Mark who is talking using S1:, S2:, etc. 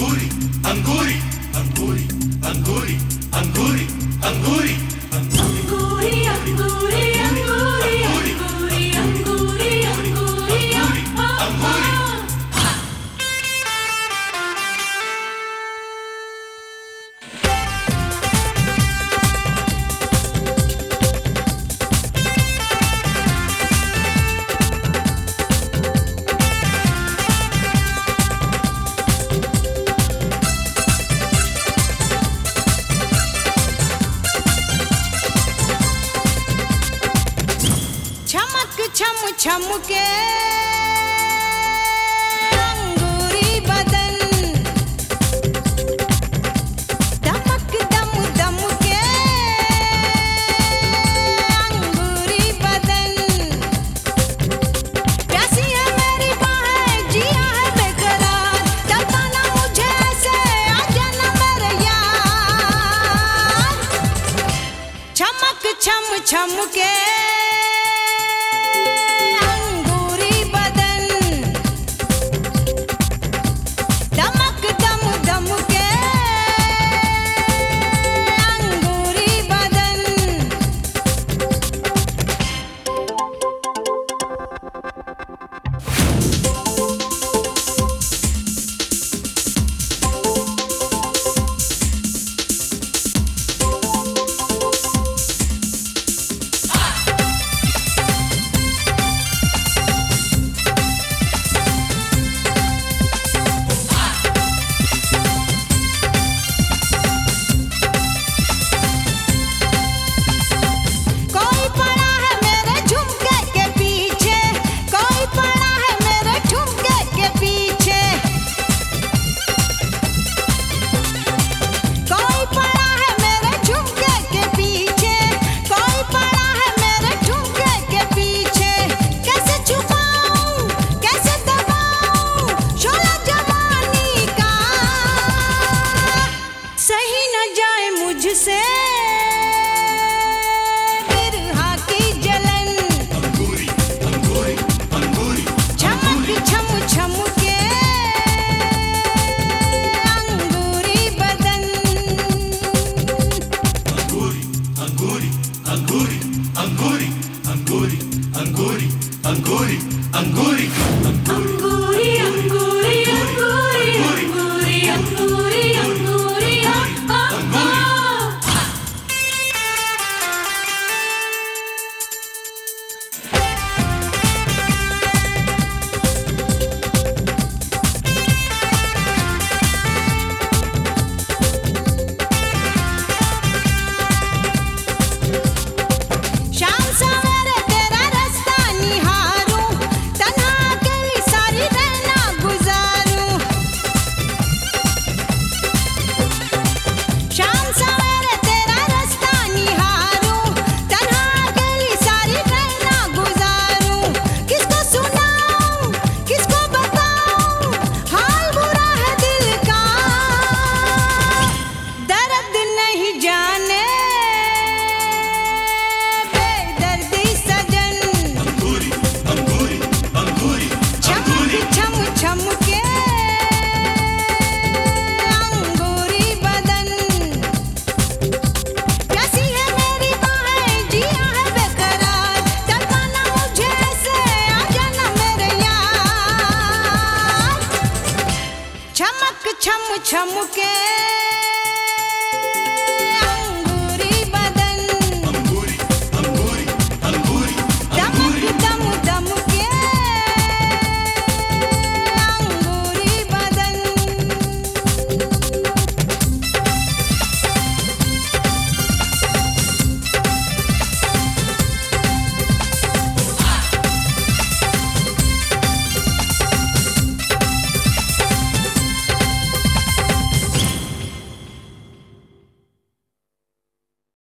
S1: अंगूरी अंगूरी अंगूरी अंगूरी अंगूरी अंगूरी
S2: अंगूरी अंगूरी अंगूरी अंगूरी अंगूरी अंगूरी अंगूरी
S3: छम छम के अंगूरी बदन दमक दम दम के अंगूरी बदन प्यासी है मेरी बाहें जिया है बेकरार तड़पाना मुझे ऐसे आजा ना मेरे यार चमक छम छम के मुझसे बिरहा की जलन
S1: अंगूरी अंगूरी अंगूरी
S3: चमक छम छम के अंगूरी बदन
S1: अंगूरी अंगूरी अंगूरी अंगूरी अंगूरी अंगूरी अंगूरी अंगूरी
S2: अंगूरी अंगूरी अंगूरी अंगूरी अंगूरी अंगूरी
S3: शाम सवेरे तेरा रास्ता निहारूं तन्हा अकेली सारी रहना गुजारूं शाम सवेरे तेरा रास्ता निहारूं तन्हा अकेली सारी रहना गुजारूं किसको सुनाऊं किसको बताऊं हाल बुरा है दिल का दर्द नहीं जाने बेदर्दी सजन
S1: अंगूरी अंगूरी अंगूरी
S3: चमक छम छम के अंगूरी बदन प्यासी है मेरी बाहें जिया है बेकरार तड़पाना मुझे ऐसे आजा ना मेरे यार चमक छम छम के